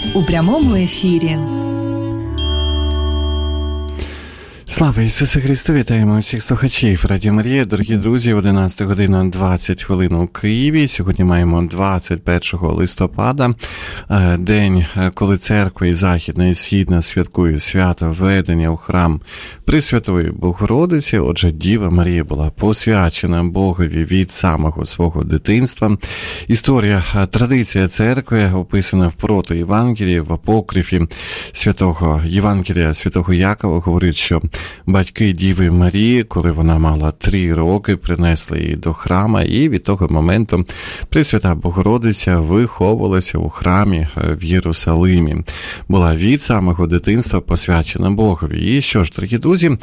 у прямому ефірі. Слава Ісусу Христу! Вітаємо усіх слухачів Радіо Марія. Дорогі друзі, 11 година 20 хвилин у Києві. Сьогодні маємо 21 листопада, день, коли церква і Західна, і Східна святкує свято введення у храм Пресвятої Богородиці. Отже, Діва Марія була посвячена Богові від самого свого дитинства. Історія, традиція церкви описана в протоєвангелії, в апокрифі святого Євангелія святого Якова, говорить, що батьки Діви Марії, коли вона мала 3 роки, принесли її до храма, і від того моменту Пресвята Богородиця виховувалася у храмі в Єрусалимі. Була від самого дитинства посвячена Богові. І що ж, дорогі друзі,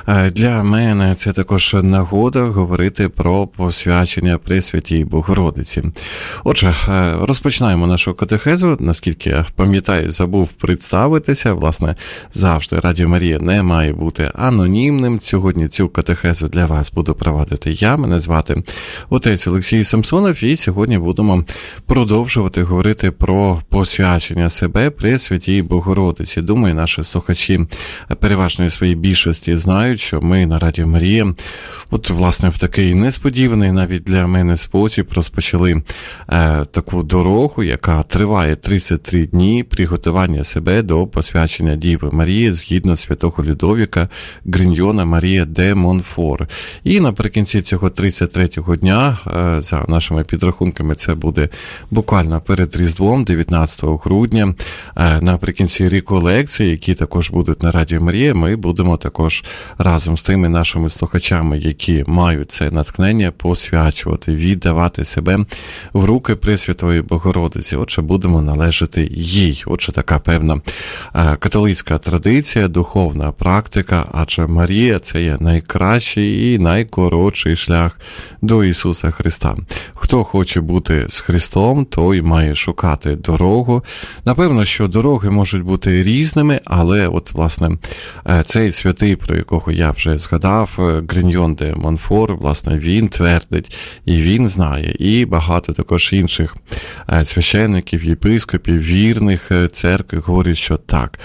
для мене це також нагода говорити про посвячення Пресвятій Богородиці. Отже, розпочинаємо нашу катехезу. Наскільки я пам'ятаю, забув представитися. Власне, завжди Радіо Марія не має бути анонімним. Сьогодні цю катехезу для вас буду провадити я. Мене звати отець Олексій Самсонов, і сьогодні будемо продовжувати говорити про посвячення себе Пресвятій Богородиці. Думаю, наші слухачі переважної своїй більшості знають, що ми на Радіо Марія, от, власне, в такий несподіваний навіть для мене спосіб розпочали таку дорогу, яка триває 33 дні приготування себе до посвячення Діви Марії згідно святого Людовіка Гриньйона Марія де Монфор. І наприкінці цього 33-го дня, за нашими підрахунками, це буде буквально перед Різдвом, 19 грудня, наприкінці реколекції, які також будуть на Радіо Марія, ми будемо також разом з тими нашими слухачами, які мають це натхнення, посвячувати, віддавати себе в руки Пресвятої Богородиці. Отже, будемо належати їй. Отже, така певна католицька традиція, духовна практика, адже Марія – це є найкращий і найкоротший шлях до Ісуса Христа. Хто хоче бути з Христом, той має шукати дорогу. Напевно, що дороги можуть бути різними, але от, власне, цей святий, про якого я вже згадав, Гриньйон де Монфор, власне, він твердить, і він знає, і багато також інших священників, єпископів, вірних церкви говорять, що так,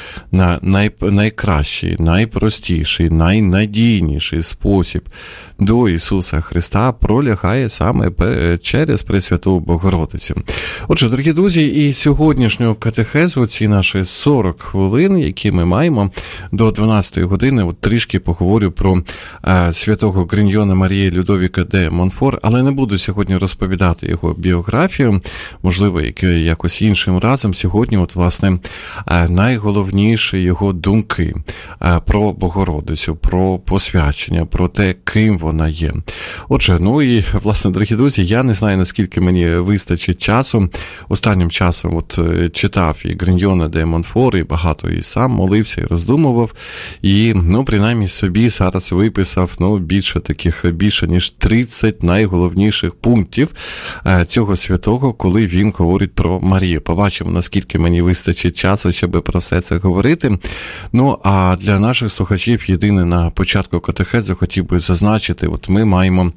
найкращий, найпростіший, найнадійніший спосіб до Ісуса Христа пролягає саме через Пресвяту Богородицю. Отже, дорогі друзі, і сьогоднішню катехезу, ці наші 40 хвилин, які ми маємо до 12 години, от трішки поговорю про святого Гриньйона Марії Людовіка де Монфор, але не буду сьогодні розповідати його біографію, можливо, якось іншим разом. Сьогодні, от, власне, найголовніші його думки про Богородицю, про посвячення, про те, ким вона є. Отже, ну і, власне, дорогі друзі, я не знаю, наскільки мені вистачить часу. Останнім часом от читав і Гриньйона де Монфор, і багато і сам молився, і роздумував, і, ну, принаймні собі зараз виписав, ну, більше ніж 30 найголовніших пунктів цього святого, коли він говорить про Марію. Побачимо, наскільки мені вистачить часу, щоб про все це говорити. Ну, а для наших слухачів єдине на початку катехезу хотів би зазначити, от ми маємо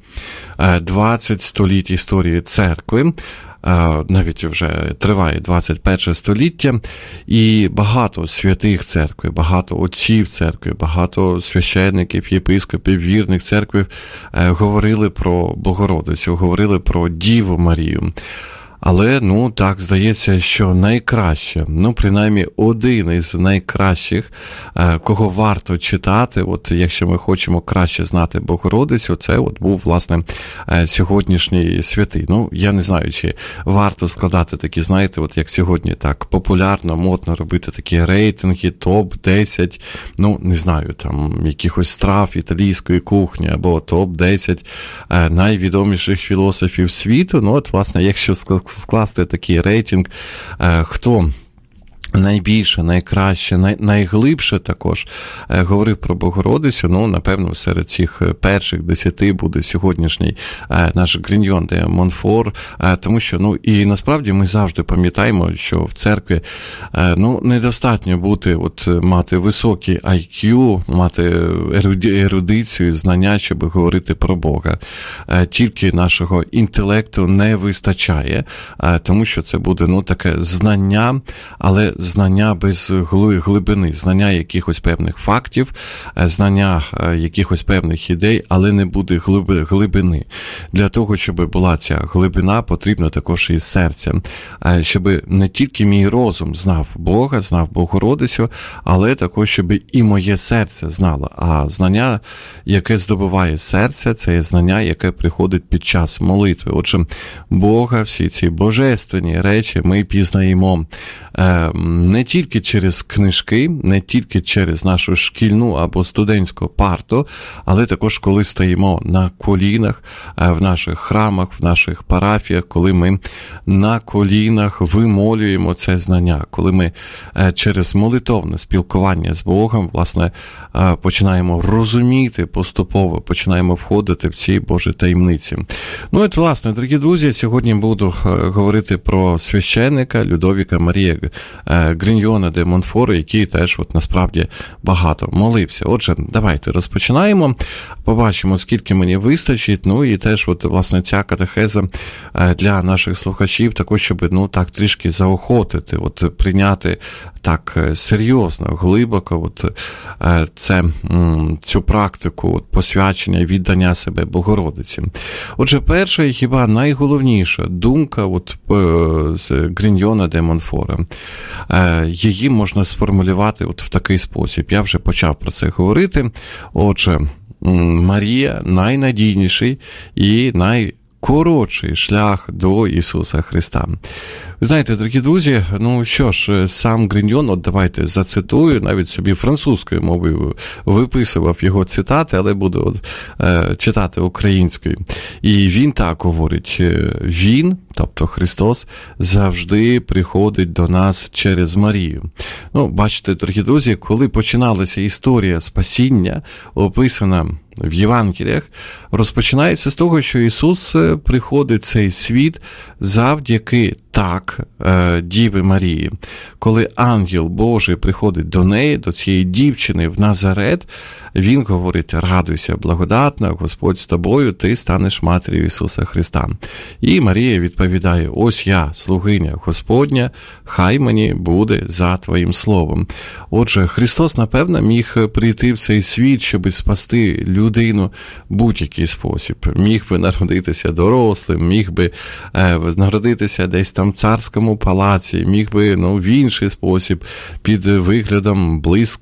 20 століть історії церкви, навіть вже триває 21 століття, і багато святих церкви, багато отців церкви, багато священників, єпископів, вірних церкви говорили про Богородицю, говорили про Діву Марію. Але, ну, так, здається, що найкраще, ну, принаймні, один із найкращих, кого варто читати, от якщо ми хочемо краще знати Богородицю, це от був, власне, сьогоднішній святий. Ну, я не знаю, чи варто складати такі, знаєте, от як сьогодні так популярно, модно робити такі рейтинги, топ-10, ну, не знаю, там, якихось страв італійської кухні, або топ-10 найвідоміших філософів світу. Ну, от, власне, якщо скласти такий рейтинг, хто найбільше, найкраще, найглибше також говорив про Богородицю, ну, напевно, серед цих перших 10 буде сьогоднішній наш Гриньйон де Монфор, тому що, ну, і насправді ми завжди пам'ятаємо, що в церкві, ну, недостатньо бути, от, мати високий IQ, мати ерудицію, знання, щоб говорити про Бога. Тільки нашого інтелекту не вистачає, тому що це буде, ну, таке знання, але знання без глибини, знання якихось певних фактів, знання якихось певних ідей, але не буде глибини. Для того, щоб була ця глибина, потрібно також і серце. Щоб не тільки мій розум знав Бога, знав Богородицю, але також, щоб і моє серце знало. А знання, яке здобуває серце, це є знання, яке приходить під час молитви. Отже, Бога, всі ці божественні речі ми пізнаємо не тільки через книжки, не тільки через нашу шкільну або студентську парту, але також коли стоїмо на колінах в наших храмах, в наших парафіях, коли ми на колінах вимолюємо це знання, коли ми через молитовне спілкування з Богом, власне, починаємо розуміти поступово, починаємо входити в ці Божі таємниці. Ну і, власне, дорогі друзі, сьогодні буду говорити про священника Людовіка Марія Гріньйона де Монфору, який теж насправді багато молився. Отже, давайте розпочинаємо, побачимо, скільки мені вистачить, ну і теж, власне, ця катехеза для наших слухачів, також, щоб, так трішки заохотити, прийняти так серйозно, глибоко цю практику посвячення, віддання себе Богородиці. Отже, перша і хіба найголовніша думка з Гріньйона де Монфора. Її можна сформулювати в такий спосіб. Я вже почав про це говорити. Отже, Марія найнадійніший і найкоротший шлях до Ісуса Христа. Ви знаєте, дорогі друзі, що ж, сам Гріньйон, давайте зацитую, навіть собі французькою мовою виписував його цитати, але буду читати українською. І він так говорить: він, тобто Христос, завжди приходить до нас через Марію. Бачите, дорогі друзі, коли починалася історія спасіння, описана в Євангеліях, розпочинається з того, що Ісус приходить в цей світ завдяки Діви Марії. Коли ангел Божий приходить до неї, до цієї дівчини в Назарет, він говорить: радуйся, благодатна, Господь з тобою, ти станеш матір'ю Ісуса Христа. І Марія відповідає: ось я, слугиня Господня, хай мені буде за твоїм словом. Отже, Христос, напевно, міг прийти в цей світ, щоб спасти людину в будь-який спосіб. Міг би народитися дорослим, міг би народитися десь там в царському палаці, міг би в інший спосіб, під виглядом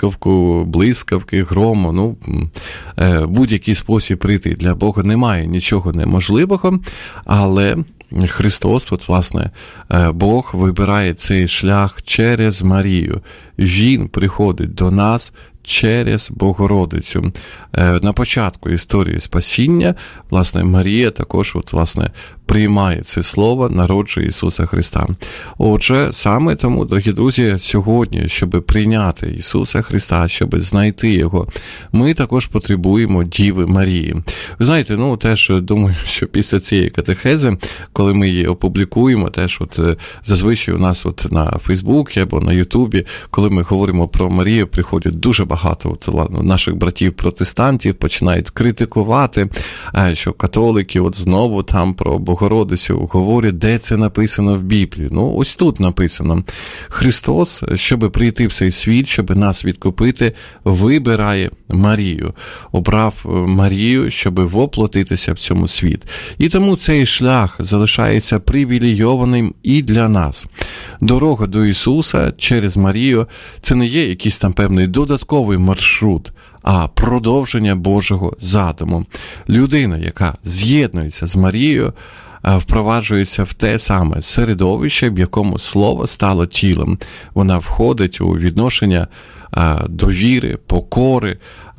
блискавки, грому, будь-який спосіб прийти. Для Бога немає нічого неможливого, але Христос, власне, Бог вибирає цей шлях через Марію. Він приходить до нас через Богородицю. На початку історії спасіння, власне, Марія також, приймає це слово, народжує Ісуса Христа. Отже, саме тому, дорогі друзі, сьогодні, щоб прийняти Ісуса Христа, щоб знайти Його, ми також потребуємо Діви Марії. Ви знаєте, теж думаю, що після цієї катехези, коли ми її опублікуємо, теж зазвичай у нас на Фейсбуці або на Ютубі, коли ми говоримо про Марію, приходять дуже багато наших братів-протестантів, починають критикувати, що католики знову там про Богородицю говорять, де це написано в Біблії. Ось тут написано: Христос, щоб прийти в цей світ, щоб нас відкупити, вибирає Марію. Обрав Марію, щоб воплотитися в цьому світ. І тому цей шлях залишається привілейованим і для нас. Дорога до Ісуса через Марію – це не є якийсь там певний додатковий маршрут, а продовження Божого задуму. Людина, яка з'єднується з Марією, впроваджується в те саме середовище, в якому Слово стало тілом. Вона входить у відношення довіри, покори,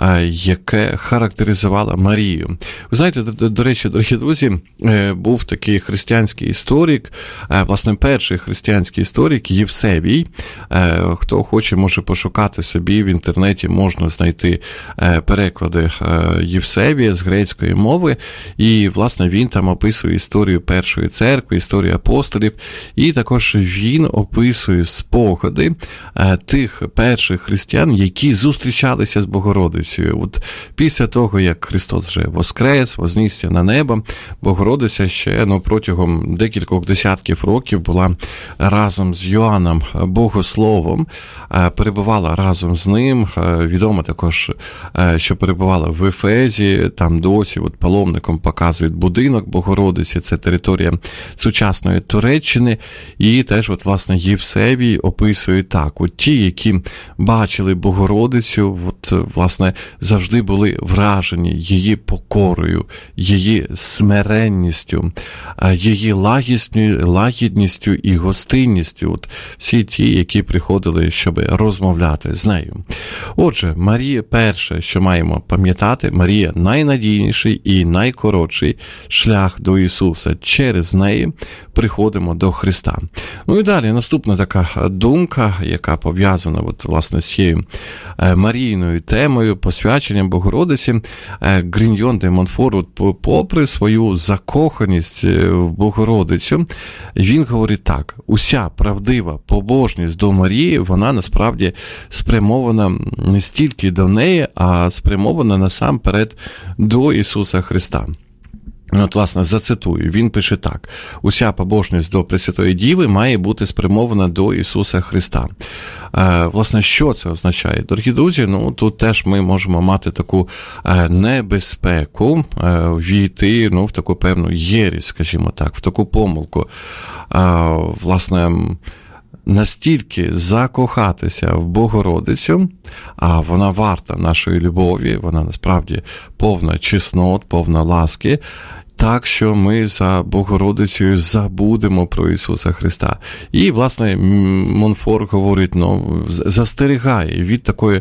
яке характеризувало Марію. Ви знаєте, до речі, дорогі друзі, був такий християнський історик, власне, перший християнський історик Євсевій. Хто хоче, може пошукати собі, в інтернеті можна знайти переклади Євсевія з грецької мови, і, власне, він там описує історію першої церкви, історію апостолів, і також він описує спогади тих перших християн, які зустрічалися з Богородицею. Богородицею. От після того, як Христос вже воскрес, вознісся на небо, Богородиця ще протягом декількох десятків років була разом з Йоанном Богословом, перебувала разом з ним. Відомо також, що перебувала в Ефезі, там досі паломникам показують будинок Богородиці, це територія сучасної Туреччини, і теж, власне, Євсевій описує так. Ті, які бачили Богородицю, власне, завжди були вражені її покорою, її смиренністю, її лагідністю і гостинністю. Всі ті, які приходили, щоб розмовляти з нею. Отже, Марія перше, що маємо пам'ятати, Марія найнадійніший і найкоротший шлях до Ісуса. Через неї приходимо до Христа. І далі наступна така думка, яка пов'язана власне з цією Марійною темою, посвяченням Богородиці. Гріньйон де Монфор, попри свою закоханість в Богородицю, він говорить так: уся правдива побожність до Марії, вона насправді спрямована не стільки до неї, а спрямована насамперед до Ісуса Христа. Власне, зацитую, він пише так: «Уся побожність до Пресвятої Діви має бути спрямована до Ісуса Христа». Власне, що це означає? Дорогі друзі, тут теж ми можемо мати таку небезпеку війти, в таку певну єресь, скажімо так, в таку помилку. Власне, настільки закохатися в Богородицю, а вона варта нашої любові, вона насправді повна чеснот, повна ласки, так, що ми за Богородицею забудемо про Ісуса Христа. І, власне, Монфор говорить, застерігає від такої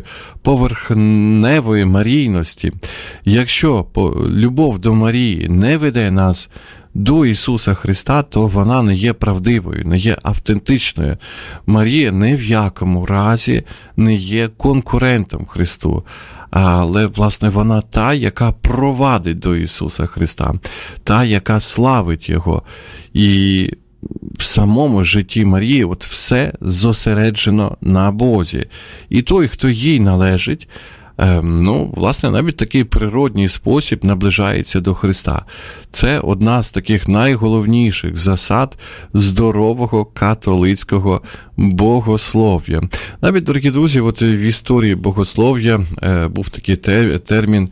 поверхневої марійності. Якщо любов до Марії не веде нас до Ісуса Христа, то вона не є правдивою, не є автентичною. Марія ні в якому разі не є конкурентом Христу. Але, власне, вона та, яка провадить до Ісуса Христа, та, яка славить Його. І в самому житті Марії все зосереджено на Бозі. І той, хто їй належить, власне, навіть такий природній спосіб наближається до Христа. Це одна з таких найголовніших засад здорового католицького богослов'я. Навіть, дорогі друзі, в історії богослов'я був такий термін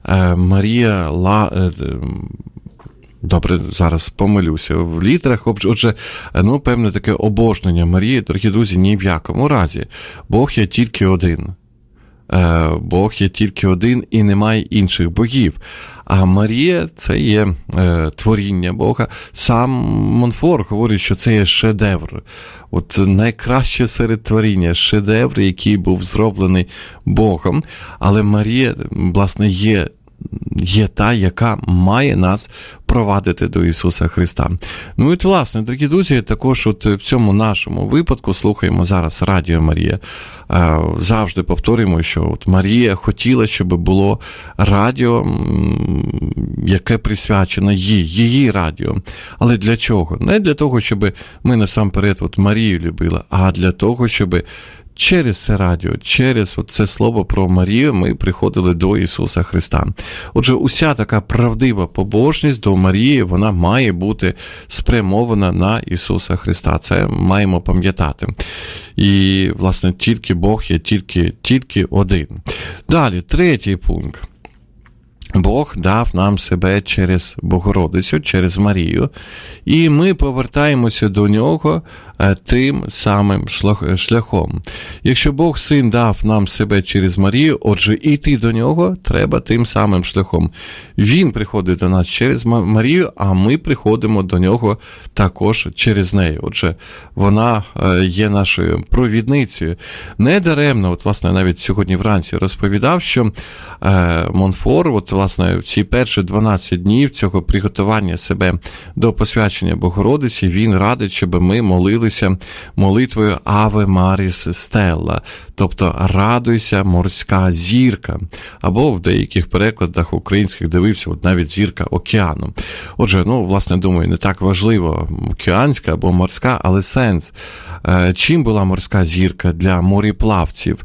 Марія Добре, зараз помилюся в літерах. Отже, певне таке обожнення Марії, дорогі друзі, ні в якому разі. Бог є тільки один. Бог є тільки один і немає інших богів. А Марія – це є творіння Бога. Сам Монфор говорить, що це є шедевр. Найкраще серед творіння, шедевр, який був зроблений Богом. Але Марія, власне, є та, яка має нас провадити до Ісуса Христа. І, власне, дорогі друзі, також в цьому нашому випадку слухаємо зараз Радіо Марія. Завжди повторюємо, що Марія хотіла, щоб було радіо, яке присвячено її радіо. Але для чого? Не для того, щоб ми насамперед Марію любили, а для того, щоб через це радіо, через це слово про Марію ми приходили до Ісуса Христа. Отже, уся така правдива побожність до Марії, вона має бути спрямована на Ісуса Христа. Це маємо пам'ятати. І, власне, тільки Бог є тільки один. Далі, третій пункт. Бог дав нам себе через Богородицю, через Марію, і ми повертаємося до Нього тим самим шляхом. Якщо Бог Син дав нам себе через Марію, отже, йти до Нього треба тим самим шляхом. Він приходить до нас через Марію, а ми приходимо до Нього також через неї. Отже, вона є нашою провідницею. Недаремно, власне, навіть сьогодні вранці розповідав, що Монфор, власне, в ці перші 12 днів цього приготування себе до посвячення Богородиці, він радить, щоб ми молилися молитвою «Аве Маріс Стелла», тобто «Радуйся, морська зірка», або в деяких перекладах українських дивився, навіть «Зірка океану». Отже, власне, думаю, не так важливо океанська або морська, але сенс. Чим була морська зірка для мореплавців?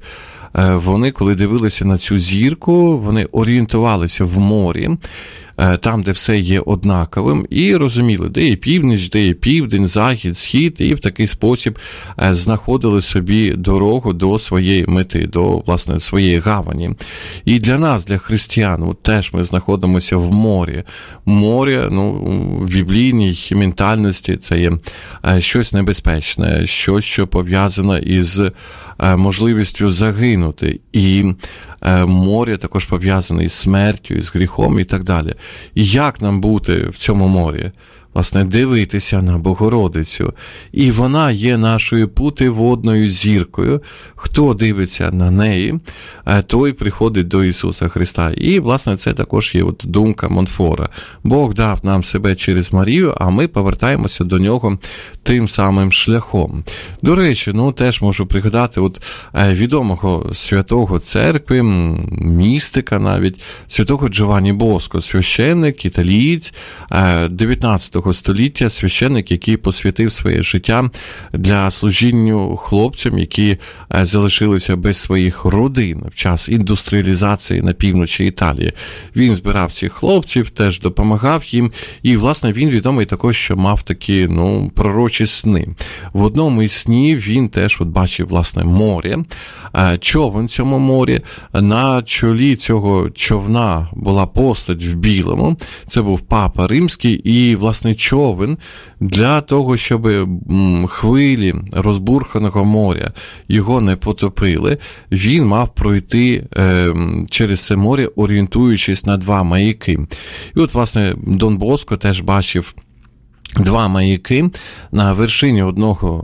вони, коли дивилися на цю зірку, вони орієнтувалися в морі, там, де все є однаковим, і розуміли, де є північ, де є південь, захід, схід, і в такий спосіб знаходили собі дорогу до своєї мети, до, власне, своєї гавані. І для нас, для християн, теж ми знаходимося в морі. Море, в біблійній ментальності це є щось небезпечне, щось, що пов'язане із можливістю загинути. І море також пов'язане із смертю, із гріхом і так далі. І як нам бути в цьому морі? Власне, дивитися на Богородицю. І вона є нашою путеводною зіркою. Хто дивиться на неї, той приходить до Ісуса Христа. І, власне, це також є думка Монфора. Бог дав нам себе через Марію, а ми повертаємося до Нього тим самим шляхом. До речі, теж можу пригадати відомого святого церкви, містика навіть, святого Джованні Боско, священник, італієць, 19 століття, священник, який посвятив своє життя для служіння хлопцям, які залишилися без своїх родин в час індустріалізації на півночі Італії. Він збирав цих хлопців, теж допомагав їм, і, власне, він відомий також, що мав такі, пророчі сни. В одному із снів він теж бачив, власне, море, човен в цьому морі, на чолі цього човна була постать в білому, це був Папа Римський, і, власне, човен для того, щоб хвилі розбурханого моря його не потопили, він мав пройти через це море, орієнтуючись на два маяки. І власне, Дон Боско теж бачив два маяки. На вершині одного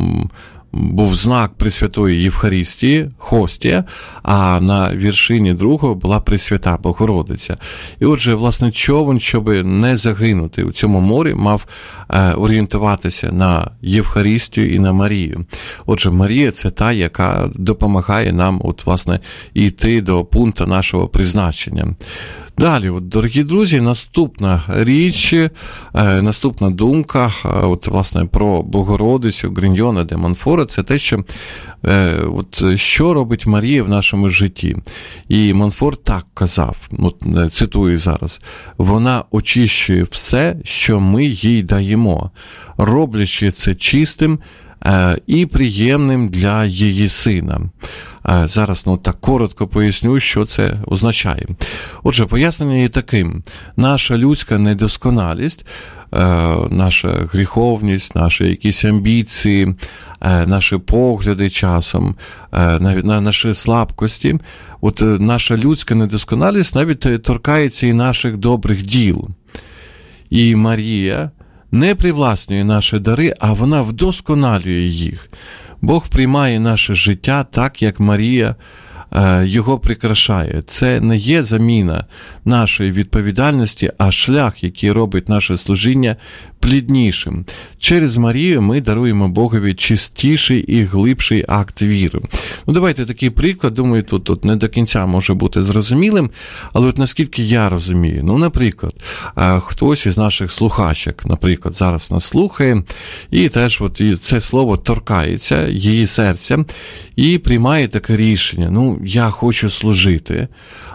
був знак Пресвятої Євхаристії, хостія, а на вершині другого була Пресвята Богородиця. І отже, власне, човен, щоб не загинути у цьому морі, мав орієнтуватися на Євхаристію і на Марію. Отже, Марія – це та, яка допомагає нам, власне, йти до пункту нашого призначення. Далі, дорогі друзі, наступна річ, наступна думка, власне, про Богородицю Гриньйона де Монфора, це те, що робить Марія в нашому житті. І Монфор так казав, цитую зараз, «Вона очищує все, що ми їй даємо, роблячи це чистим і приємним для її сина». Зараз так коротко поясню, що це означає. Отже, пояснення є таким. Наша людська недосконалість, наша гріховність, наші якісь амбіції, наші погляди часом, навіть наші слабкості, наша людська недосконалість навіть торкається і наших добрих діл. І Марія не привласнює наші дари, а вона вдосконалює їх. Бог приймає наше життя так, як Марія його прикрашає. Це не є заміна нашої відповідальності, а шлях, який робить наше служіння пліднішим. Через Марію ми даруємо Богові чистіший і глибший акт віри. Давайте такий приклад, думаю, тут не до кінця може бути зрозумілим, але наскільки я розумію. Наприклад, хтось із наших слухачок, наприклад, зараз нас слухає, і теж це слово торкається її серця, і приймає таке рішення. Я хочу служити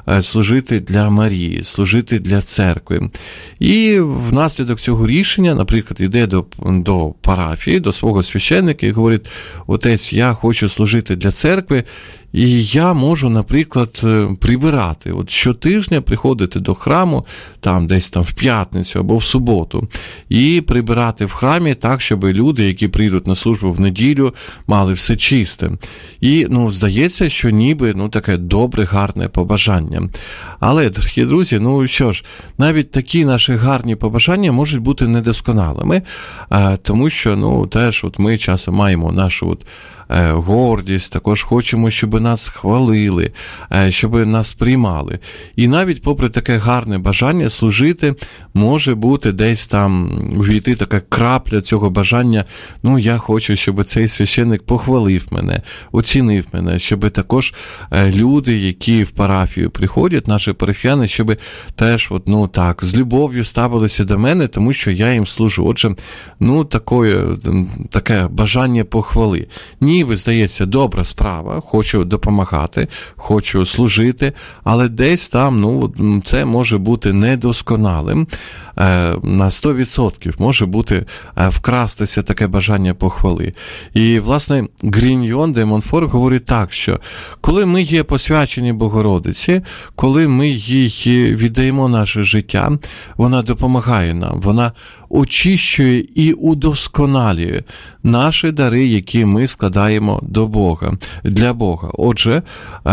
для Марії, служити для церкви. І внаслідок цього рішення, наприклад, йде до парафії, до свого священника і говорить: отець, я хочу служити для церкви, і я можу, наприклад, прибирати. Щотижня приходити до храму, десь в п'ятницю або в суботу, і прибирати в храмі так, щоб люди, які прийдуть на службу в неділю, мали все чисте. І, здається, що ніби, таке добре, гарне побажання. Але, дорогі друзі, що ж, навіть такі наші гарні побажання можуть бути недосконалими, тому що, теж ми часом маємо нашу гордість, також хочемо, щоб нас хвалили, щоб нас приймали. І навіть попри таке гарне бажання служити, може бути десь там увійти така крапля цього бажання: я хочу, щоб цей священник похвалив мене, оцінив мене, щоб також люди, які в парафію приходять, наші парафіяни, щоб теж з любов'ю ставилися до мене, тому що я їм служу. Отже, таке бажання похвали. Ні, ніби здається добра справа, хочу допомагати, хочу служити, але десь там, це може бути недосконалим, на 100% може бути вкрастися таке бажання похвали. І, власне, Гріньйон де Монфор говорить так, що коли ми є посвячені Богородиці, коли ми їй віддаємо наше життя, вона допомагає нам, вона очищує і удосконалює наші дари, які ми складаємо до Бога, для Бога. Отже,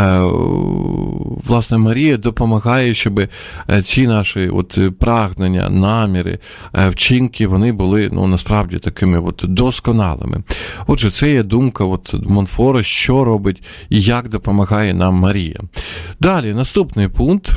власне, Марія допомагає, щоб ці наші прагнення, наміри, вчинки, вони були, насправді, такими досконалими. Отже, це є думка Монфора, що робить і як допомагає нам Марія. Далі, наступний пункт.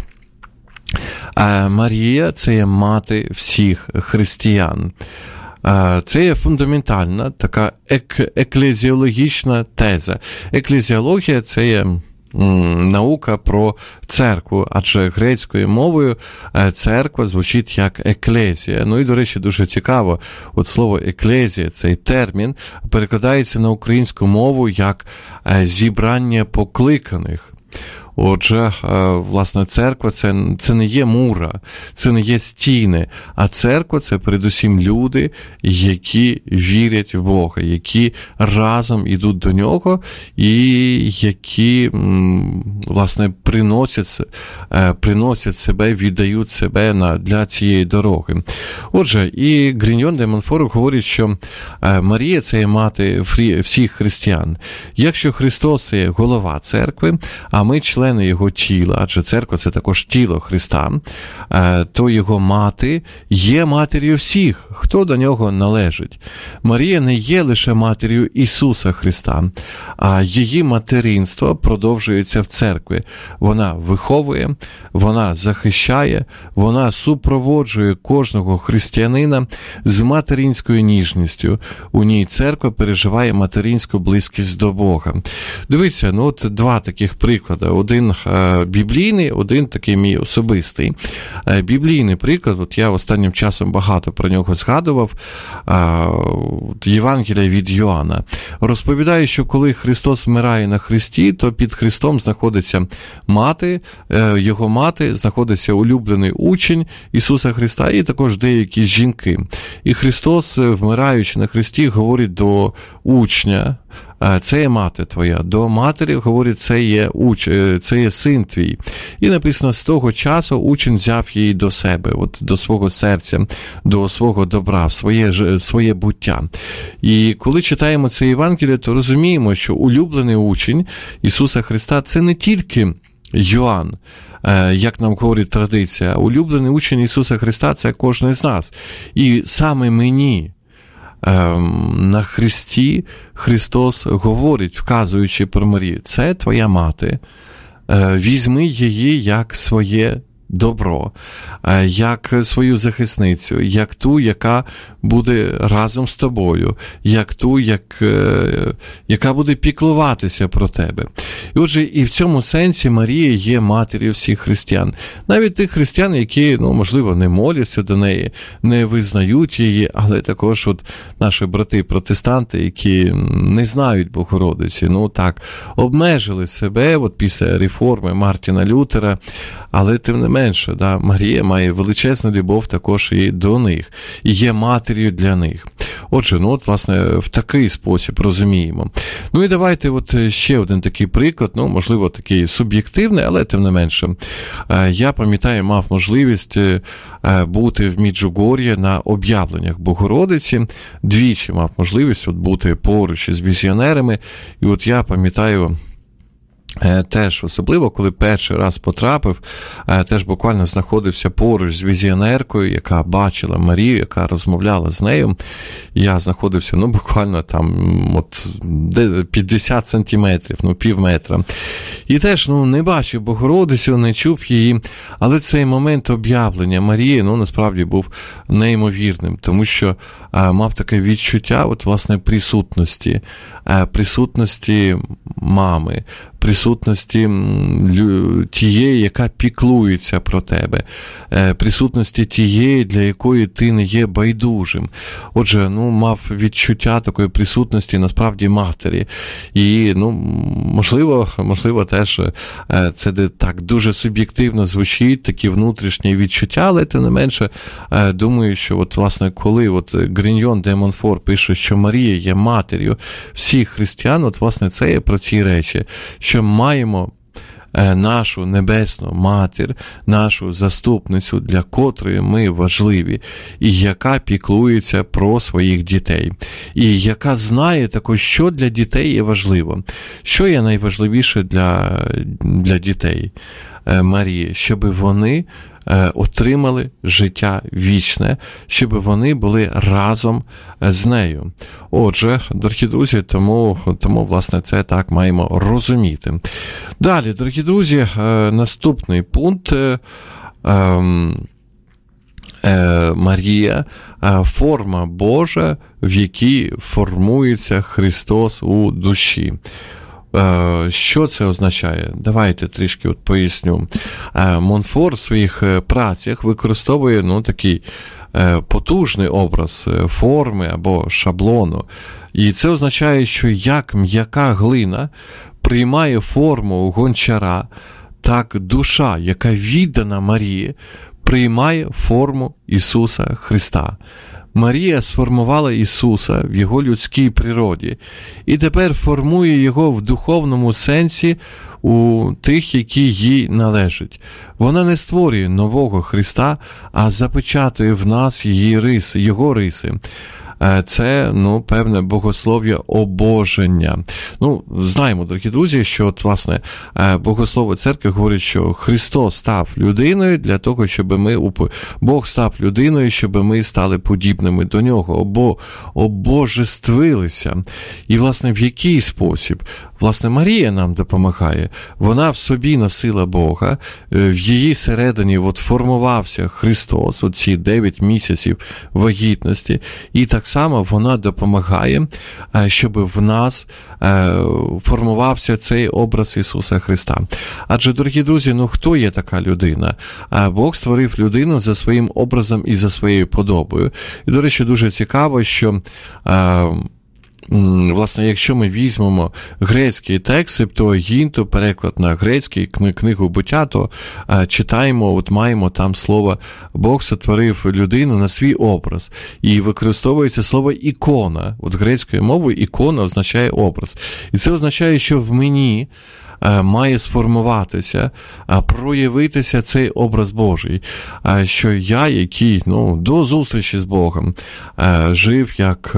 Марія – це є мати всіх християн. Це є фундаментальна така еклезіологічна теза. Еклезіологія – це є наука про церкву, адже грецькою мовою церква звучить як еклезія. І, до речі, дуже цікаво, слово еклезія, цей термін, перекладається на українську мову як зібрання покликаних. Отже, власне, церква – це не є мура, це не є стіни, а церква – це передусім люди, які вірять в Бога, які разом йдуть до Нього і які, власне, приносять себе, віддають себе для цієї дороги. Отже, і Гріньйон де Монфор говорить, що Марія – це є мати всіх християн. Якщо Христос – це голова церкви, а ми члени його тіла, адже церква – це також тіло Христа, то його мати є матір'ю всіх, хто до нього належить. Марія не є лише матір'ю Ісуса Христа, а її материнство продовжується в церкві. Вона виховує, вона захищає, вона супроводжує кожного християнина з материнською ніжністю. У ній церква переживає материнську близькість до Бога. Дивіться, два таких приклади. Один біблійний, один такий мій особистий. Біблійний приклад, я останнім часом багато про нього згадував, Євангелія від Йоанна. Розповідає, що коли Христос вмирає на хресті, то під Христом знаходиться мати, його мати, знаходиться улюблений учень Ісуса Христа і також деякі жінки. І Христос, вмираючи на хресті, говорить до учня: це є мати твоя. До матері, говорить, це є син твій. І написано, з того часу учень взяв її до себе, до свого серця, до свого добра, в своє буття. І коли читаємо це Євангеліє, то розуміємо, що улюблений учень Ісуса Христа – це не тільки Йоанн, як нам говорить традиція. Улюблений учень Ісуса Христа – це кожен з нас. І саме мені, на хресті, Христос говорить, вказуючи про Марію: це твоя мати, візьми її як своє добро, як свою захисницю, як ту, яка буде разом з тобою, як ту, яка буде піклуватися про тебе. І отже, і в цьому сенсі Марія є матір'ю всіх християн. Навіть тих християн, які, можливо, не моляться до неї, не визнають її, але також наші брати-протестанти, які не знають Богородиці, обмежили себе після реформи Мартіна Лютера, але тим не менше, Марія має величезну любов також і до них, і є матір'ю для них. Отже, власне, в такий спосіб розуміємо. І давайте ще один такий приклад, можливо, такий суб'єктивний, але тим не менше. Я пам'ятаю, мав можливість бути в Меджугор'ї на об'явленнях Богородиці, двічі мав можливість бути поруч із візіонерами, і я пам'ятаю, теж особливо, коли перший раз потрапив, теж буквально знаходився поруч з візіонеркою, яка бачила Марію, яка розмовляла з нею. Я знаходився, буквально там 50 сантиметрів, пів метра. І теж, не бачив Богородицю, не чув її, але цей момент об'явлення Марії, насправді був неймовірним, тому що присутності мами, присутності тієї, яка піклується про тебе, присутності тієї, для якої ти не є байдужим. Отже, мав відчуття такої присутності, насправді, матері. І, можливо, теж це так дуже суб'єктивно звучить, такі внутрішні відчуття, але, тим не менше, думаю, що, власне, коли Гріньйон де Монфор пише, що Марія є матір'ю всіх християн, власне, це є про ці речі, що маємо нашу небесну матір, нашу заступницю, для котрої ми важливі, і яка піклується про своїх дітей, і яка знає також, що для дітей є важливо. Що є найважливіше для дітей Марії? Щоб вони отримали життя вічне, щоб вони були разом з нею. Отже, дорогі друзі, тому власне, це так маємо розуміти. Далі, дорогі друзі, наступний пункт. Марія – форма Божа, в якій формується Христос у душі. Що це означає? Давайте трішки поясню. Монфор в своїх працях використовує такий потужний образ форми або шаблону. І це означає, що як м'яка глина приймає форму гончара, так душа, яка віддана Марії, приймає форму Ісуса Христа. Марія сформувала Ісуса в Його людській природі і тепер формує Його в духовному сенсі у тих, які їй належать. Вона не створює нового Христа, а запечатує в нас Його риси. Це, певне богослов'я обоження. Знаємо, дорогі друзі, що, власне, богослови церкви говорять, що Христос став людиною для того, щоб Бог став людиною, щоб ми стали подібними до Нього, або обожествилися. І, власне, в який спосіб? Власне, Марія нам допомагає. Вона в собі носила Бога, в її середині формувався Христос, ці 9 місяців вагітності, і так само вона допомагає, щоб в нас формувався цей образ Ісуса Христа. Адже, дорогі друзі, хто є така людина? Бог створив людину за своїм образом і за своєю подобою. І, до речі, дуже цікаво, що власне, якщо ми візьмемо грецький текст, Септуагінту, переклад на грецький, книгу Буття, то читаємо, маємо там слово «Бог сотворив людину на свій образ». І використовується слово «ікона». Грецькою мовою ікона означає образ. І це означає, що в мені має сформуватися, проявитися цей образ Божий, що я, який до зустрічі з Богом жив як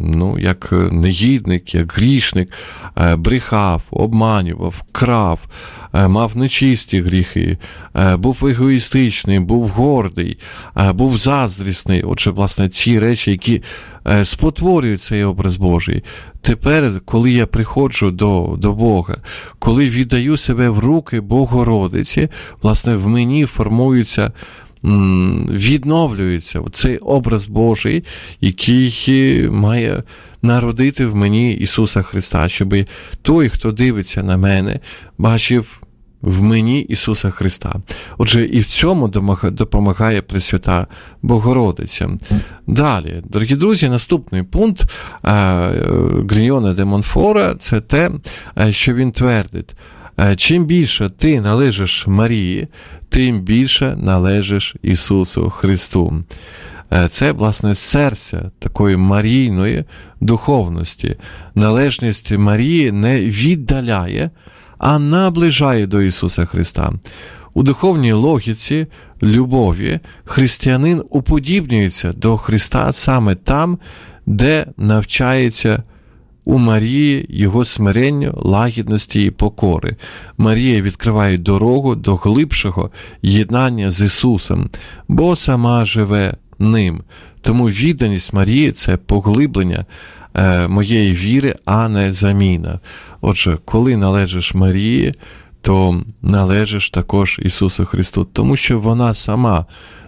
негідник, як грішник, брехав, обманював, крав, мав нечисті гріхи, був егоїстичний, був гордий, був заздрісний. Отже, власне, ці речі, які спотворюють цей образ Божий. Тепер, коли я приходжу до Бога, коли віддаю себе в руки Богородиці, власне, в мені формується, відновлюється цей образ Божий, який має народити в мені Ісуса Христа, щоб той, хто дивиться на мене, бачив в мені Ісуса Христа. Отже, і в цьому допомагає Пресвята Богородиця. Далі, дорогі друзі, наступний пункт Гріньйона де Монфора – це те, що він твердить. Чим більше ти належиш Марії, тим більше належиш Ісусу Христу. Це, власне, серце такої марійної духовності. Належність Марії не віддаляє, а наближає до Ісуса Христа. У духовній логіці любові християнин уподібнюється до Христа саме там, де навчається у Марії Його смиренню, лагідності і покори. Марія відкриває дорогу до глибшого єднання з Ісусом, бо сама живе ним. Тому відданість Марії – це поглиблення моєї віри, а не заміна. Отже, коли належиш Марії, то належиш також Ісусу Христу, тому що вона сама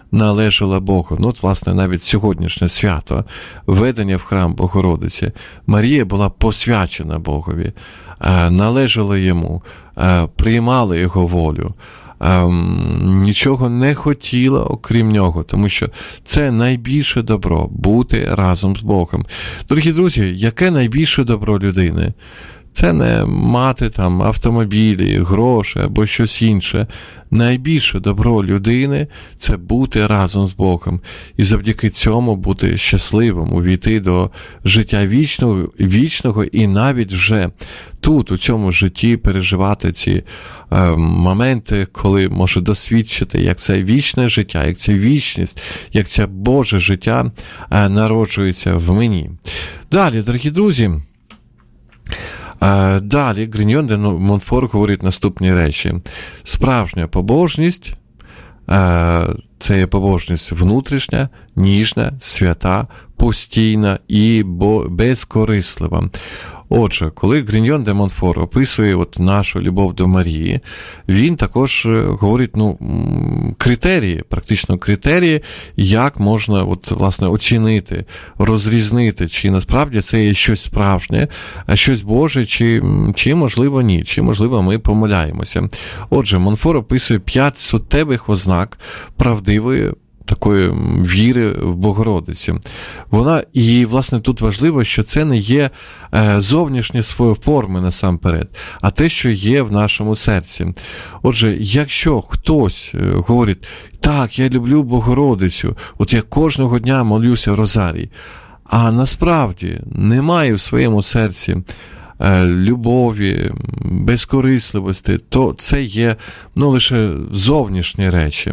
належала Богу. Ну, от, власне, навіть сьогоднішнє свято, введення в храм Богородиці, Марія була посвячена Богові, належала йому, приймала його волю, нічого не хотіла окрім нього, тому що це найбільше добро – бути разом з Богом. Дорогі друзі, яке найбільше добро людини? Це не мати там автомобілі, гроші або щось інше. Найбільше добро людини – це бути разом з Богом. І завдяки цьому бути щасливим, увійти до життя вічного і навіть вже тут, у цьому житті, переживати ці моменти, коли можу досвідчити, як це вічне життя, як це вічність, як це Боже життя народжується в мені. Далі, дорогі друзі, далі Гріньйон де Монфор говорить наступні речі. Справжня побожність – це є побожність внутрішня, ніжна, свята, постійна і безкорислива. Отже, коли Гріньйон де Монфор описує от нашу любов до Марії, він також говорить, критерії, як можна от, власне, оцінити, розрізнити, чи насправді це є щось справжнє, щось Боже, чи можливо ні, чи можливо ми помиляємося. Отже, Монфор описує 5 суттєвих ознак правдивої такої віри в Богородиці. І, власне, тут важливо, що це не є зовнішні свої форми насамперед, а те, що є в нашому серці. Отже, якщо хтось говорить, так, я люблю Богородицю, от я кожного дня молюся розарій, а насправді немає в своєму серці любові, безкорисливості, то це є лише зовнішні речі.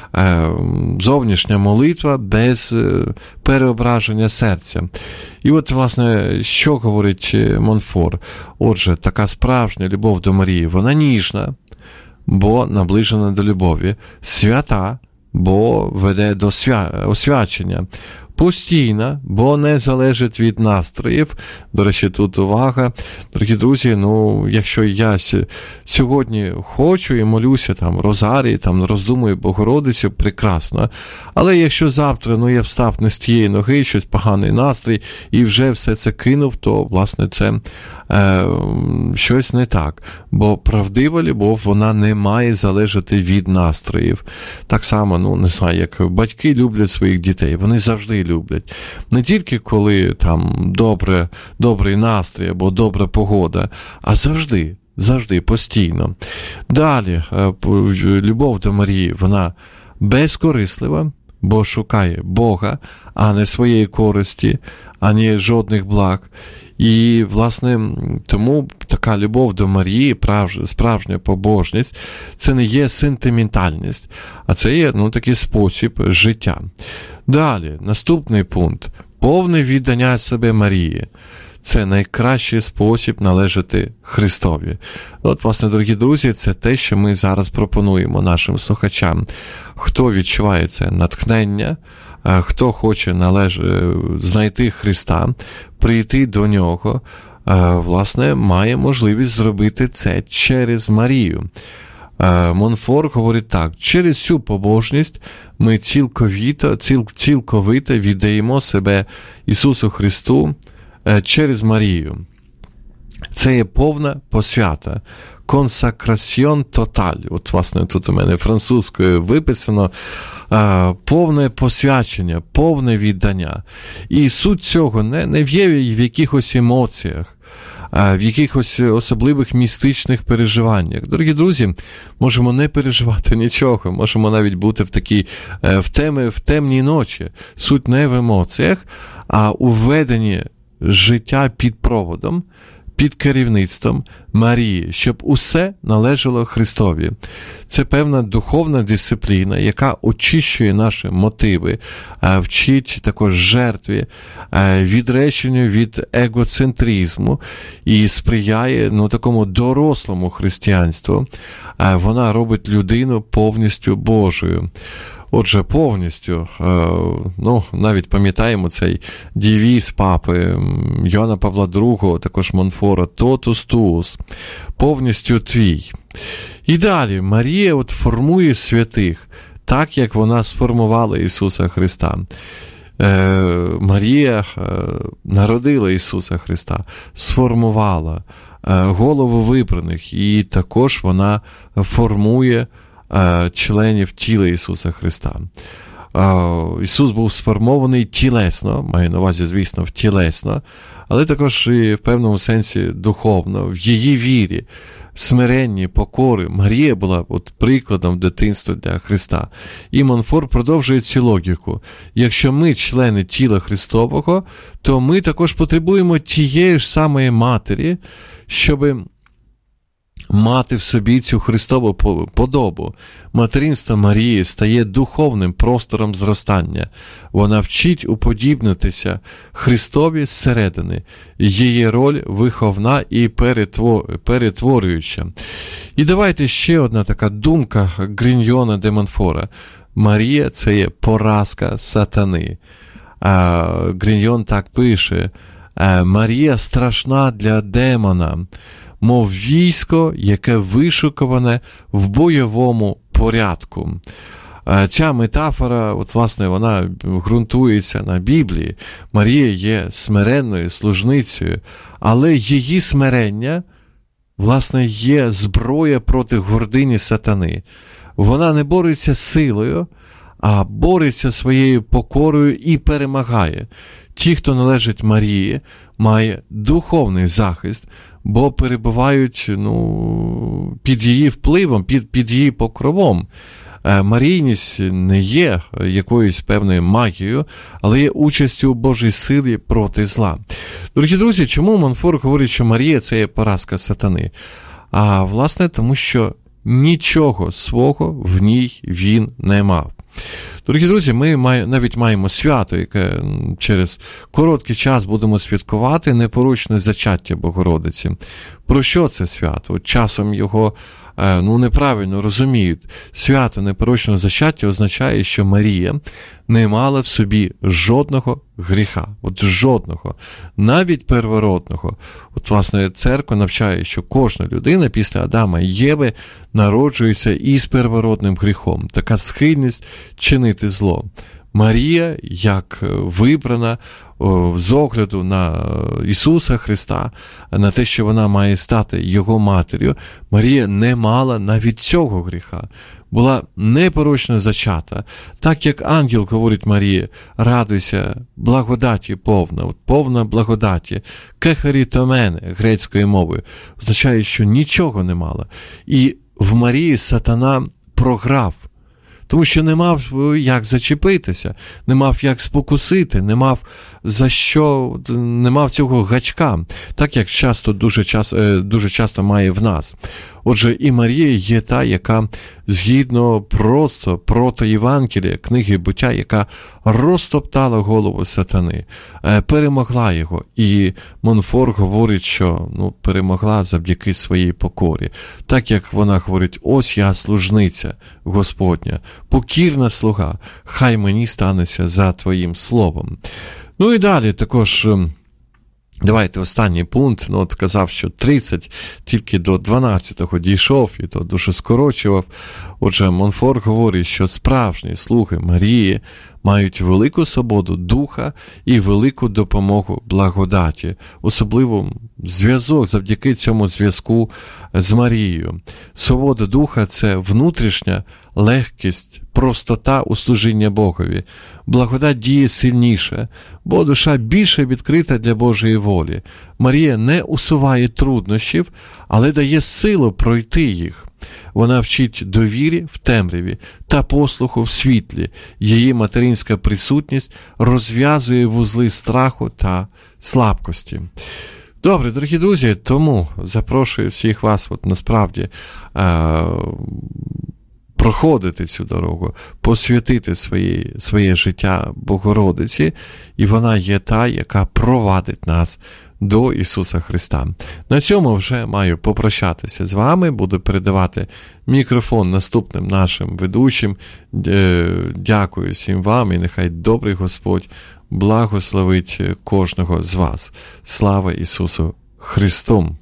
Зовнішня молитва без переображення серця. І от, власне, що говорить Монфор? Отже, така справжня любов до Марії, вона ніжна, бо наближена до любові, свята, бо веде до освячення, постійна, бо не залежить від настроїв. До речі, тут увага. Дорогі друзі, якщо я сьогодні хочу і молюся там розарій, там роздумую Богородицю, прекрасно. Але якщо завтра, я встав не з тієї ноги, щось поганий настрій, і вже все це кинув, то, власне, це щось не так. Бо правдива любов, вона не має залежати від настроїв. Так само, не знаю, як батьки люблять своїх дітей, вони завжди люблять. Не тільки коли там добрий настрій або добра погода, а завжди, постійно. Далі, любов до Марії, вона безкорислива, бо шукає Бога, а не своєї користі, ані жодних благ. І, власне, тому така любов до Марії, справжня побожність, це не є сентиментальність, а це є, такий спосіб життя. Далі, наступний пункт. Повне віддання себе Марії. Це найкращий спосіб належати Христові. От, власне, дорогі друзі, це те, що ми зараз пропонуємо нашим слухачам. Хто відчуває це натхнення, хто хоче знайти Христа, прийти до Нього, власне, має можливість зробити це через Марію. Монфор говорить так: через цю побожність ми цілковито віддаємо себе Ісусу Христу через Марію. Це є повна посвята. Консакрасьйон тоталь. От, власне, тут у мене французькою виписано повне посвячення, повне віддання. І суть цього не в якихось емоціях, в якихось особливих містичних переживаннях. Дорогі друзі, можемо не переживати нічого, можемо навіть бути в темній ночі. Суть не в емоціях, а у веденні життя під проводом, під керівництвом Марії, щоб усе належало Христові. Це певна духовна дисципліна, яка очищує наші мотиви, вчить також жертві, відреченню від егоцентризму і сприяє такому дорослому християнству. Вона робить людину повністю Божою. Отже, повністю, навіть пам'ятаємо цей девіз папи Йоанна Павла II, також Монфора, «Totus tuus», повністю твій. І далі, Марія формує святих так, як вона сформувала Ісуса Христа. Марія народила Ісуса Христа, сформувала голову вибраних, і також вона формує членів тіла Ісуса Христа. Ісус був сформований тілесно, маю на увазі, звісно, тілесно, але також і в певному сенсі духовно, в її вірі, смиренні, покори. Марія була прикладом дитинства для Христа. І Монфор продовжує цю логіку. Якщо ми члени тіла Христового, то ми також потребуємо тієї ж самої матері, щоб мати в собі цю Христову подобу. Материнство Марії стає духовним простором зростання. Вона вчить уподібнитися Христові зсередини. Її роль виховна і перетворююча. І давайте ще одна така думка Гріньйона де Монфора. Марія – це є поразка сатани. Гріньйон так пише. Марія страшна для демона, мов військо, яке вишукуване в бойовому порядку. Ця метафора, власне, вона ґрунтується на Біблії. Марія є смиренною служницею, але її смирення, власне, є зброя проти гордині сатани. Вона не бореться силою, а бореться своєю покорою і перемагає. Ті, хто належить Марії, має духовний захист, бо перебувають під її впливом, під її покровом. Марійність не є якоюсь певною магією, але є участю у Божій силі проти зла. Дорогі друзі, чому Монфор говорить, що Марія – це є поразка сатани? А, власне, тому що нічого свого в ній він не мав. Дорогі друзі, ми навіть маємо свято, яке через короткий час будемо святкувати, непорочне зачаття Богородиці. Про що це свято? Часом його неправильно розуміють. Свято непорочного зачаття означає, що Марія не мала в собі жодного гріха. Жодного. Навіть первородного. Власне, церква навчає, що кожна людина після Адама і Єви народжується із первородним гріхом. Така схильність чинити зло. Марія, як вибрана з огляду на Ісуса Христа, на те, що вона має стати Його матір'ю, Марія не мала навіть цього гріха. Була непорочно зачата. Так як ангел говорить Марії, радуйся, благодаті повна, повна благодаті, кехарітомене, грецькою мовою, означає, що нічого не мала. І в Марії сатана програв. Тому що не мав як зачепитися, не мав як спокусити, не мав цього гачка, так як дуже часто має в нас. Отже, і Марія є та, яка згідно просто проти Євангелія, книги Буття, яка розтоптала голову сатани, перемогла його. І Монфор говорить, що перемогла завдяки своїй покорі. Так як вона говорить, ось я служниця Господня, покірна слуга, хай мені станеться за твоїм словом. І далі також, давайте останній пункт, казав, що 30 тільки до 12-го дійшов, і то дуже скорочував. Отже, Монфор говорить, що справжні слуги Марії мають велику свободу духа і велику допомогу благодаті, особливо зв'язок завдяки цьому зв'язку з Марією. Свобода духа – це внутрішня легкість, простота у служінні Богові. Благодать діє сильніше, бо душа більше відкрита для Божої волі. Марія не усуває труднощів, але дає силу пройти їх. Вона вчить довірі в темряві та послуху в світлі. Її материнська присутність розв'язує вузли страху та слабкості. Добре, дорогі друзі, тому запрошую всіх вас насправді проходити цю дорогу, посвятити своє життя Богородиці, і вона є та, яка провадить нас до Ісуса Христа. На цьому вже маю попрощатися з вами, буду передавати мікрофон наступним нашим ведучим. Дякую всім вам, і нехай добрий Господь благословить кожного з вас. Слава Ісусу Христу!